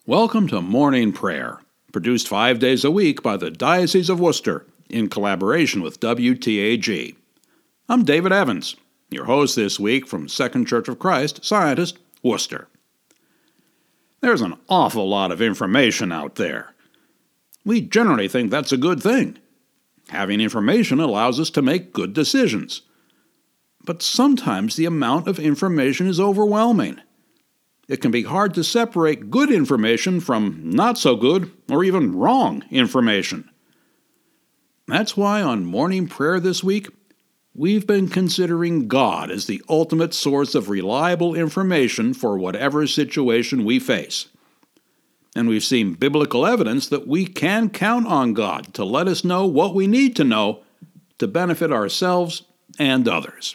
Welcome to Morning Prayer, produced 5 days a week by the Diocese of Worcester in collaboration with WTAG. I'm David Evans, your host this week from Second Church of Christ, Scientist, Worcester. There's an awful lot of information out there. We generally think that's a good thing. Having information allows us to make good decisions. But sometimes the amount of information is overwhelming. It can be hard to separate good information from not so good or even wrong information. That's why on Morning Prayer this week, we've been considering God as the ultimate source of reliable information for whatever situation we face. And we've seen biblical evidence that we can count on God to let us know what we need to know to benefit ourselves and others.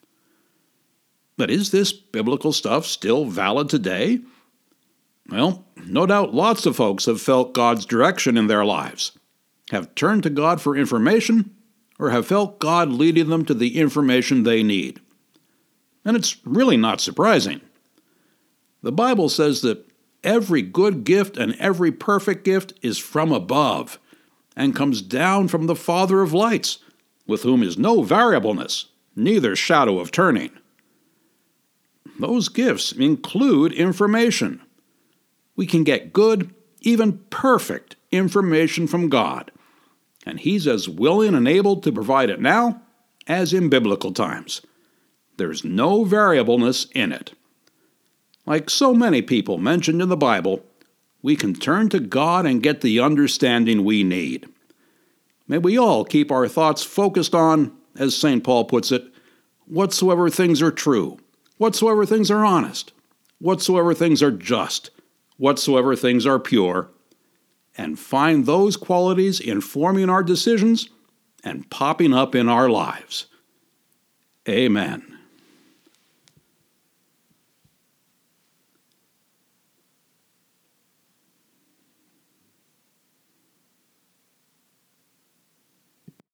But is this biblical stuff still valid today? Well, no doubt lots of folks have felt God's direction in their lives, have turned to God for information, or have felt God leading them to the information they need. And it's really not surprising. The Bible says that every good gift and every perfect gift is from above and comes down from the Father of lights, with whom is no variableness, neither shadow of turning. Those gifts include information. We can get good, even perfect information from God, and He's as willing and able to provide it now as in biblical times. There's no variableness in it. Like so many people mentioned in the Bible, we can turn to God and get the understanding we need. May we all keep our thoughts focused on, as St. Paul puts it, whatsoever things are true, whatsoever things are honest, whatsoever things are just, whatsoever things are pure, and find those qualities informing our decisions and popping up in our lives. Amen.